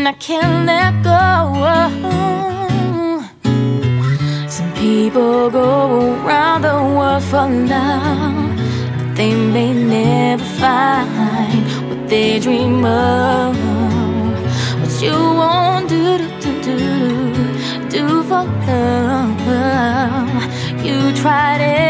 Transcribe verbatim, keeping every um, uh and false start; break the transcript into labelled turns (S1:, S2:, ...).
S1: I can't let go. Some people go around the world for love, but they may never find what they dream of. What you won't do, do, do, do, do for love. You tried it.